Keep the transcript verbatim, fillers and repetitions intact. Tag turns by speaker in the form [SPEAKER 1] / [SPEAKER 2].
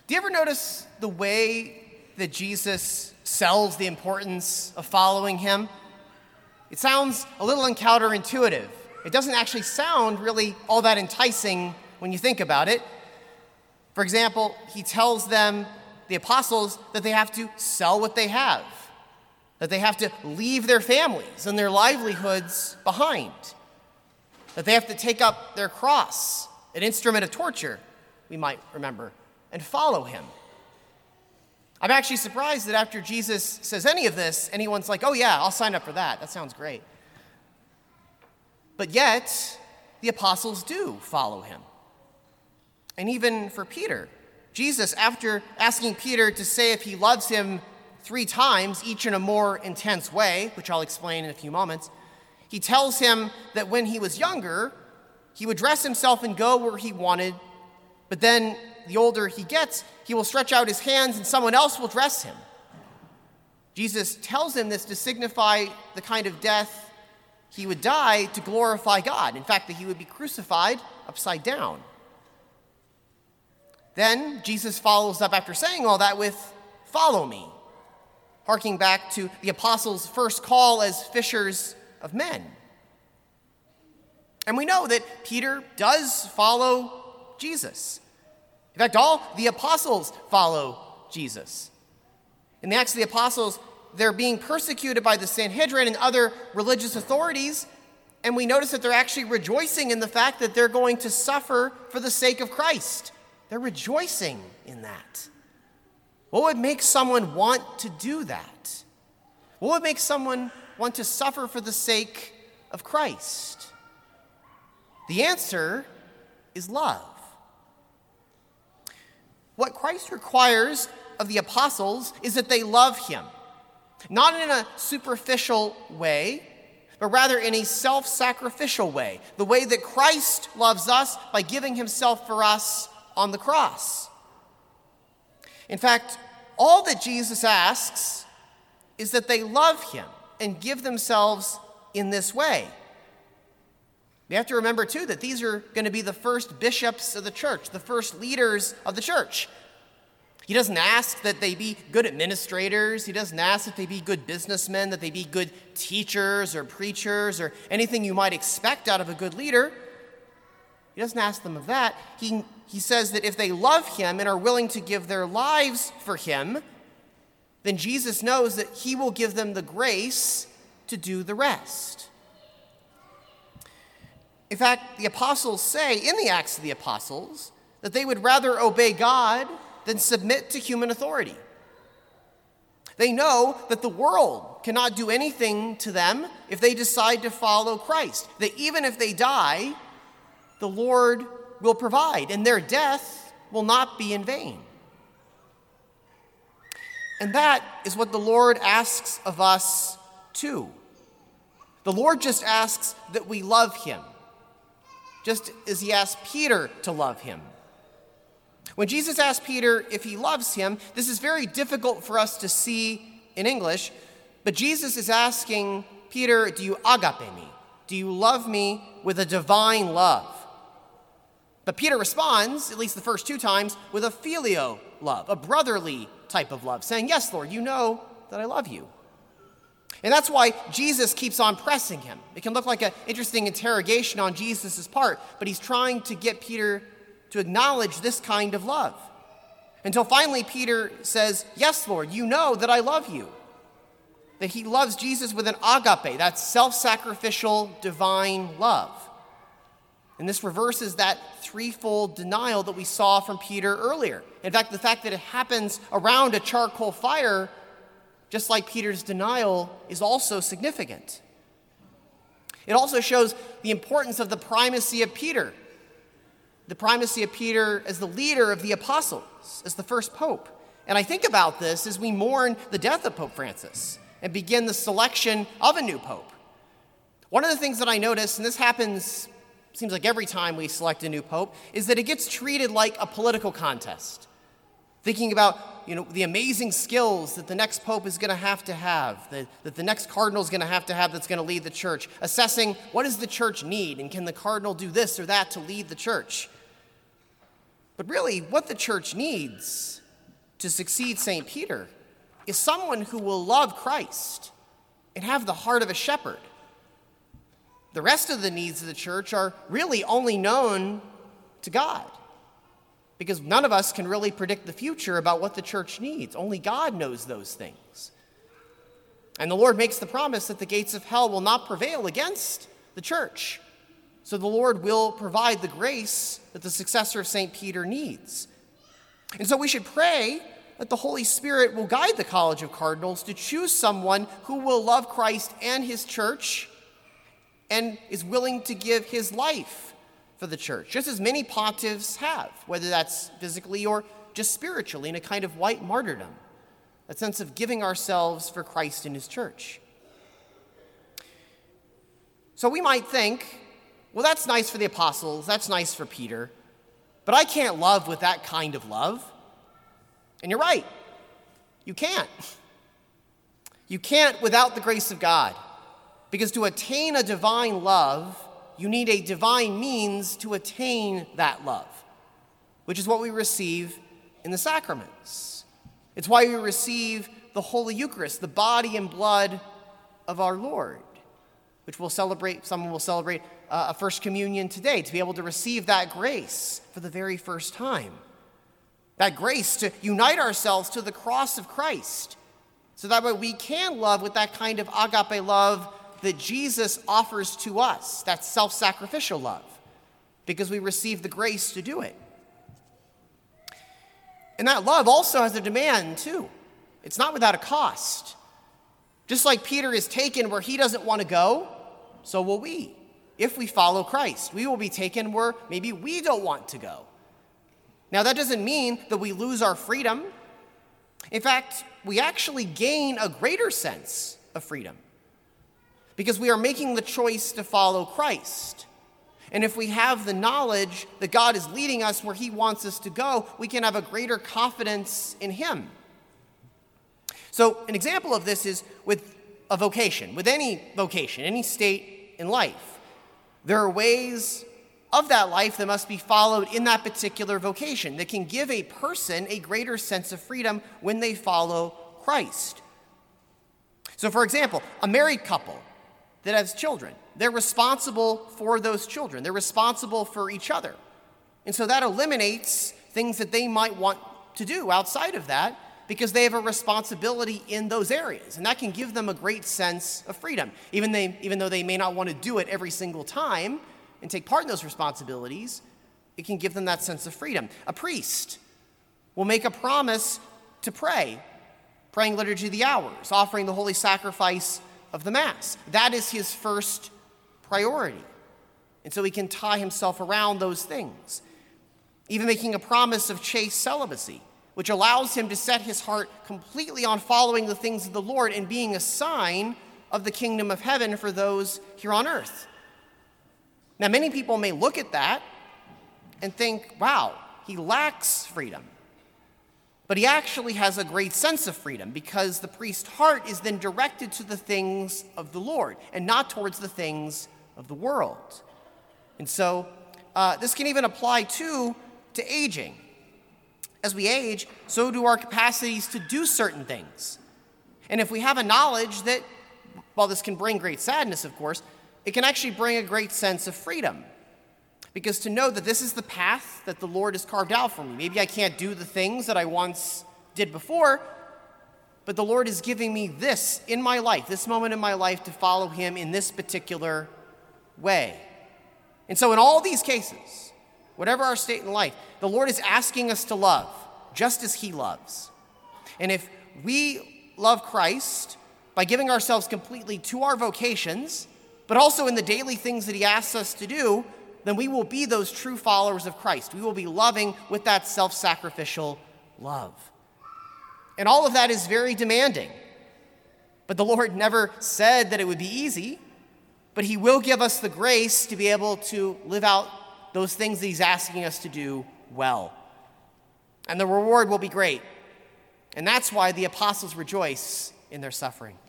[SPEAKER 1] Do you ever notice the way that Jesus sells the importance of following him? It sounds a little counterintuitive. It doesn't actually sound really all that enticing when you think about it. For example, he tells them, the apostles, that they have to sell what they have, that they have to leave their families and their livelihoods behind, that they have to take up their cross, an instrument of torture, we might remember, and follow him. I'm actually surprised that after Jesus says any of this, anyone's like, oh yeah, I'll sign up for that. That sounds great. But yet, the apostles do follow him. And even for Peter, Jesus, after asking Peter to say if he loves him three times, each in a more intense way, which I'll explain in a few moments, he tells him that when he was younger, he would dress himself and go where he wanted, but then the older he gets, he will stretch out his hands and someone else will dress him. Jesus tells him this to signify the kind of death he would die to glorify God. In fact, that he would be crucified upside down. Then Jesus follows up after saying all that with, follow me, harking back to the apostles' first call as fishers of men. And we know that Peter does follow Jesus. In fact, all the apostles follow Jesus. In the Acts of the Apostles, they're being persecuted by the Sanhedrin and other religious authorities, and we notice that they're actually rejoicing in the fact that they're going to suffer for the sake of Christ. They're rejoicing in that. What would make someone want to do that? What would make someone want to suffer for the sake of Christ? The answer is love. What Christ requires of the apostles is that they love him, not in a superficial way, but rather in a self-sacrificial way, the way that Christ loves us by giving himself for us on the cross. In fact, all that Jesus asks is that they love him and give themselves in this way. We have to remember, too, that these are going to be the first bishops of the church, the first leaders of the church. He doesn't ask that they be good administrators. He doesn't ask that they be good businessmen, that they be good teachers or preachers or anything you might expect out of a good leader. He doesn't ask them of that. He, he says that if they love him and are willing to give their lives for him, then Jesus knows that he will give them the grace to do the rest. In fact, the apostles say in the Acts of the Apostles that they would rather obey God than submit to human authority. They know that the world cannot do anything to them if they decide to follow Christ, that even if they die, the Lord will provide, and their death will not be in vain. And that is what the Lord asks of us too. The Lord just asks that we love him, just as he asked Peter to love him. When Jesus asked Peter if he loves him, this is very difficult for us to see in English, but Jesus is asking Peter, do you agape me? Do you love me with a divine love? But Peter responds, at least the first two times, with a filio love, a brotherly type of love, saying, yes, Lord, you know that I love you. And that's why Jesus keeps on pressing him. It can look like an interesting interrogation on Jesus' part, but he's trying to get Peter to acknowledge this kind of love. Until finally Peter says, yes, Lord, you know that I love you. That he loves Jesus with an agape, that self-sacrificial divine love. And this reverses that threefold denial that we saw from Peter earlier. In fact, the fact that it happens around a charcoal fire, just like Peter's denial, is also significant. It also shows the importance of the primacy of Peter. The primacy of Peter as the leader of the apostles, as the first pope. And I think about this as we mourn the death of Pope Francis and begin the selection of a new pope. One of the things that I notice, and this happens, seems like every time we select a new pope, is that it gets treated like a political contest. Thinking about, you know, the amazing skills that the next pope is going to have to have, that, that the next cardinal is going to have to have that's going to lead the church. Assessing what does the church need, and can the cardinal do this or that to lead the church? But really, what the church needs to succeed Saint Peter is someone who will love Christ and have the heart of a shepherd. The rest of the needs of the church are really only known to God, because none of us can really predict the future about what the church needs. Only God knows those things. And the Lord makes the promise that the gates of hell will not prevail against the church. So the Lord will provide the grace that the successor of Saint Peter needs. And so we should pray that the Holy Spirit will guide the College of Cardinals to choose someone who will love Christ and his church and is willing to give his life for the church, just as many pontiffs have, whether that's physically or just spiritually, in a kind of white martyrdom, a sense of giving ourselves for Christ and his church. So we might think, well, that's nice for the apostles, that's nice for Peter, but I can't love with that kind of love. And you're right, you can't. You can't without the grace of God, because to attain a divine love, you need a divine means to attain that love, which is what we receive in the sacraments. It's why we receive the Holy Eucharist, the body and blood of our Lord, which we'll celebrate, someone will celebrate uh, a First Communion today, to be able to receive that grace for the very first time. That grace to unite ourselves to the cross of Christ, so that way we can love with that kind of agape love that Jesus offers to us, that self-sacrificial love, because we receive the grace to do it. And that love also has a demand, too. It's not without a cost. Just like Peter is taken where he doesn't want to go, so will we. If we follow Christ, we will be taken where maybe we don't want to go. Now, that doesn't mean that we lose our freedom. In fact, we actually gain a greater sense of freedom, because we are making the choice to follow Christ. And if we have the knowledge that God is leading us where he wants us to go, we can have a greater confidence in him. So an example of this is with a vocation, with any vocation, any state in life. There are ways of that life that must be followed in that particular vocation that can give a person a greater sense of freedom when they follow Christ. So for example, a married couple that has children, they're responsible for those children. They're responsible for each other. And so that eliminates things that they might want to do outside of that, because they have a responsibility in those areas. And that can give them a great sense of freedom, even, they, even though they may not want to do it every single time and take part in those responsibilities. It can give them that sense of freedom. A priest will make a promise to pray, praying Liturgy of the Hours, offering the holy sacrifice of the Mass. That is his first priority. And so he can tie himself around those things. Even making a promise of chaste celibacy, which allows him to set his heart completely on following the things of the Lord and being a sign of the kingdom of heaven for those here on earth. Now, many people may look at that and think, wow, he lacks freedom. But he actually has a great sense of freedom, because the priest's heart is then directed to the things of the Lord and not towards the things of the world. And so uh, this can even apply, too, to aging. As we age, so do our capacities to do certain things. And if we have a knowledge that, while this can bring great sadness, of course, it can actually bring a great sense of freedom. Because to know that this is the path that the Lord has carved out for me. Maybe I can't do the things that I once did before, but the Lord is giving me this in my life, this moment in my life, to follow him in this particular way. And so in all these cases, whatever our state in life, the Lord is asking us to love just as he loves. And if we love Christ by giving ourselves completely to our vocations, but also in the daily things that he asks us to do, then we will be those true followers of Christ. We will be loving with that self-sacrificial love. And all of that is very demanding. But the Lord never said that it would be easy, but he will give us the grace to be able to live out those things that he's asking us to do well. And the reward will be great. And that's why the apostles rejoice in their suffering.